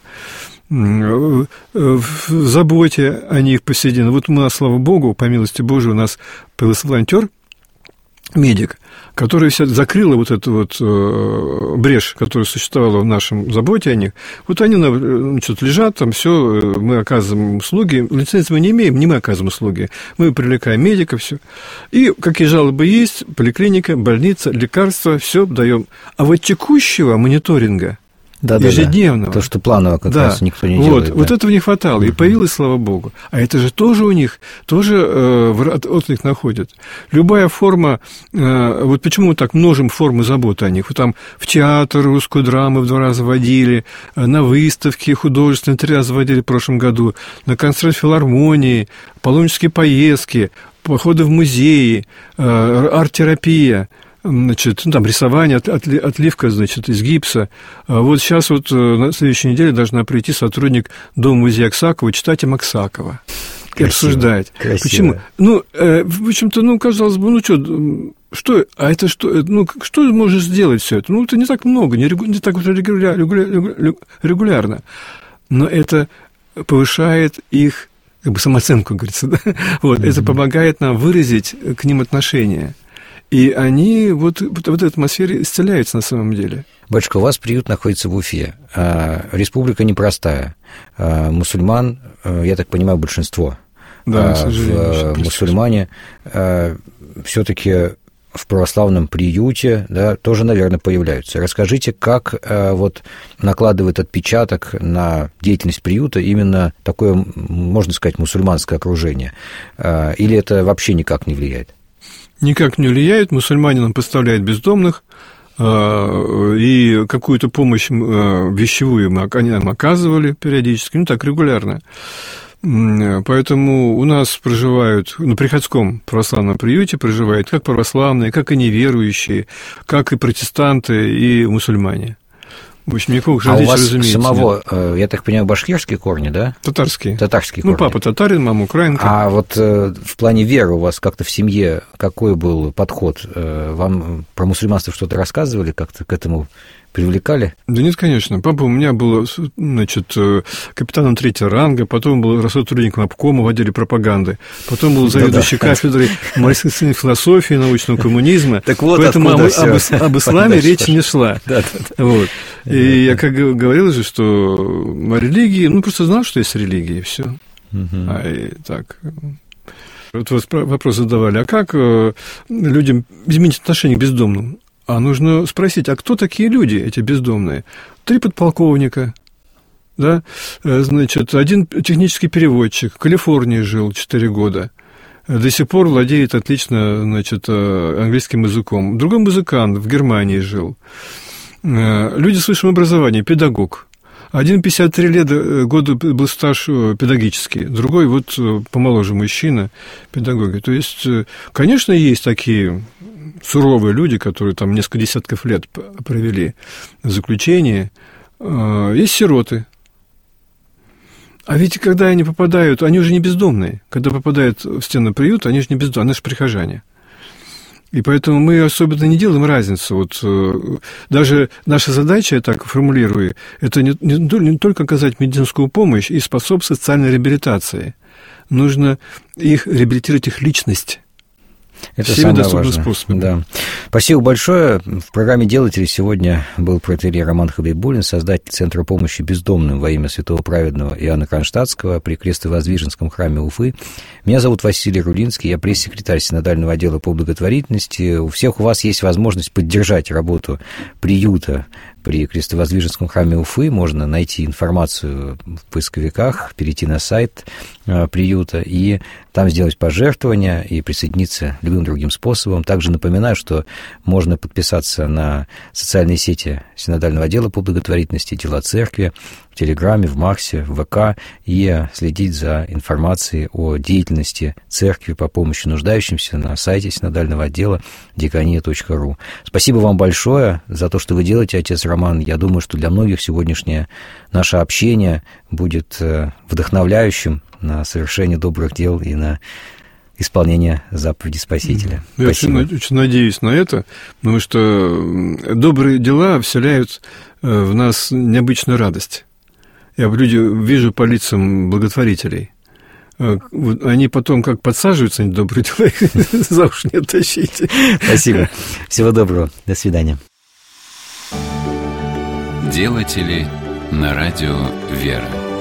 В заботе о них повседневно. Вот у нас, слава Богу, по милости Божией, у нас появился волонтер, медик, который закрыл вот эту вот брешь, которая существовала в нашем заботе о них. Вот они, значит, лежат, там все, мы оказываем услуги. Лицензии мы не имеем, не мы оказываем услуги. Мы привлекаем медиков, все. И какие жалобы есть, поликлиника, больница, лекарства, все даем. А вот текущего мониторинга, ежедневного. То, что планово как раз никто не делает. Вот этого не хватало, и появилось, слава Богу. А это же тоже у них, тоже отклик находит. Любая форма, вот почему мы так множим формы заботы о них. Вот там в театр русскую драму в 2 раза водили, на выставки художественные 3 раза водили в прошлом году, на концерт филармонии, паломнические поездки, походы в музеи, арт-терапия. Значит, там рисование, отливка, значит, из гипса. Вот сейчас вот на следующей неделе должна прийти сотрудник Дома-музея Аксакова, читать им Аксакова и обсуждать. Красиво. Почему? В общем-то, казалось бы, что, а это что, что может сделать все это? Это не так много, не так уж регулярно. Но это повышает их, самооценку, говорится, да? Вот, это помогает нам выразить к ним отношение. И они вот в этой атмосфере исцеляются на самом деле. Батюшка, у вас приют находится в Уфе. Республика непростая. Мусульман, я так понимаю, большинство. Да, к сожалению. Мусульмане все-таки в православном приюте, да, тоже, наверное, появляются. Расскажите, как вот накладывает отпечаток на деятельность приюта именно такое, можно сказать, мусульманское окружение? Или это вообще никак не влияет? Никак не влияет. Мусульмане нам поставляют бездомных, и какую-то помощь вещевую они нам оказывали периодически, так регулярно. Поэтому у нас проживают, на приходском православном приюте проживают как православные, как и неверующие, как и протестанты, и мусульмане. В общем, никаких различий, разумеется, нет. А у вас самого, я так понимаю, башкирские корни, да? Татарские. Татарские корни. Папа татарин, мама украинка. А вот в плане веры у вас как-то в семье какой был подход? Вам про мусульманство что-то рассказывали, как-то к этому привлекали? Да нет, конечно. Папа у меня был, капитаном 3-го ранга, потом был сотрудником обкома в отделе пропаганды, потом был заведующий кафедрой марксистской философии, научного коммунизма. Так вот, поэтому об исламе речи не шла. Вот. И я как говорил же, что о религии, просто знал, что есть религия, и все. Так. Вот вопрос задавали, а как людям изменить отношение к бездомным? А нужно спросить, а кто такие люди, эти бездомные? 3 подполковника, да? Значит, 1 технический переводчик, в Калифорнии жил 4 года, до сих пор владеет отлично, английским языком. Другой музыкант в Германии жил. Люди с высшим образованием, педагог. 1 53 года был стаж педагогический, другой помоложе мужчина, педагоги. То есть, конечно, есть такие суровые люди, которые там несколько десятков лет провели в заключении. Есть сироты. А ведь когда они попадают, они уже не бездомные. Когда попадают в стену приюта, они же не бездомные, они же прихожане. И поэтому мы особенно не делаем разницу. Даже наша задача, я так формулирую, это не только оказать медицинскую помощь и способствовать социальной реабилитации. Нужно реабилитировать их личность. Это самое важное. Да. Спасибо большое. В программе «Делатели» сегодня был протоиерей Роман Хабибуллин, создатель Центра помощи бездомным во имя святого праведного Иоанна Кронштадтского при Крестовоздвиженском храме Уфы. Меня зовут Василий Рулинский, я пресс-секретарь Синодального отдела по благотворительности. У всех у вас есть возможность поддержать работу приюта при Крестовоздвиженском храме Уфы. Можно найти информацию в поисковиках, перейти на сайт приюта и там сделать пожертвования и присоединиться любым другим способом. Также напоминаю, что можно подписаться на социальные сети Синодального отдела по благотворительности «Дела церкви», в Телеграме, в Марсе, в ВК и следить за информацией о деятельности церкви по помощи нуждающимся на сайте Синодального отдела diakonia.ru. Спасибо вам большое за то, что вы делаете, отец Роман. Я думаю, что для многих сегодняшнее наше общение будет вдохновляющим на совершение добрых дел и на исполнение заповеди Спасителя. Я очень надеюсь на это, потому что добрые дела вселяют в нас необычную радость. Я вижу по лицам благотворителей. Они потом как подсаживаются на добрые дела, их за уши не тащите. Спасибо. Всего доброго. До свидания. Делатели на радио «Вера».